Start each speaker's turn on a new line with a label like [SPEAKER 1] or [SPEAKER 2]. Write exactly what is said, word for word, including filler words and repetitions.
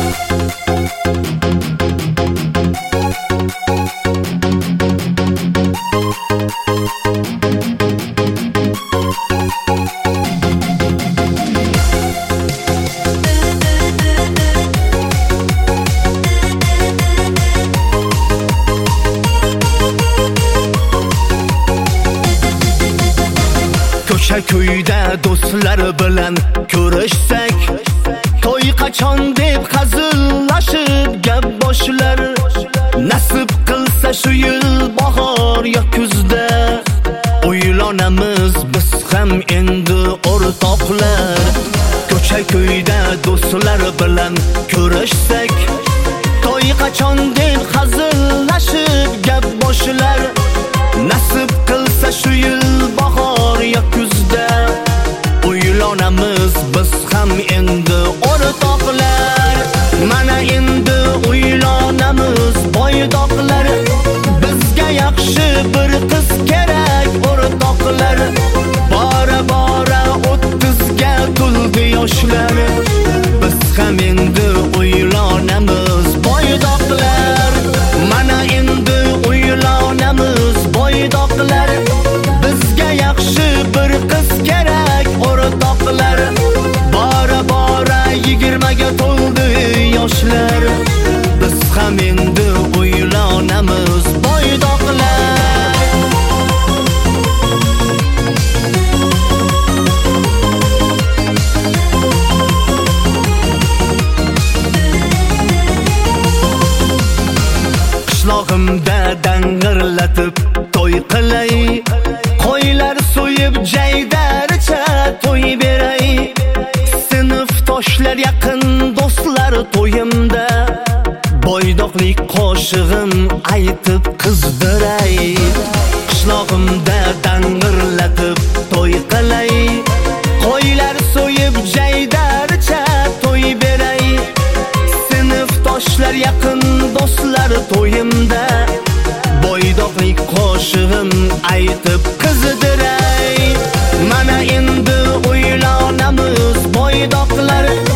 [SPEAKER 1] Ko'sha ko'yda do'stlar bilan ko'rishsak, to'y qachon deb hazillashib gap boshlar. Nasib qilsa shu yil bahor yo kuzda uylanamiz biz ham endi o'rtoqlar. Ko'sha ko'yda do'stlar bilan ko'rishsak, to'y qachon deb hazillashib gap boshlar. Nasib qilsa shu yil bahor yo kuzda uylanamiz biz ham endi o'rtoqlar. Mana endi uylanamiz boydoqlar. Bizga yaxshi bir qiz kerak o'rtoqlar. Bora bora o'ttizga to'ldi yoshlar. Biz ham endi uylanamiz boydoqlar. Mana endi uylanamiz boydoqlar. Bizga yaxshi bir qiz kerak o'rtoqlar. Bora bora yigirmaga to'ldi yoshlar. Biz ham endi uylanamiz boydoqlar. Qishlog'imda dang'irlatib to'y qilay, qo'ylar so'yib jaydaricha to'y beray. Sinfdoshlar yaqin do'stlar to'yimda boydoqlik qo'shig'im aytib qizdiray. Qishlog'imda dang'irlatib to'y qilay, qo'ylar so'yib jaydaricha to'y beray. Sinfdoshlar yaqin do'stlar to'yimda boydoqlik qo'shig'im aytib qizdiray. Mana endi uylanamiz boydoqlar.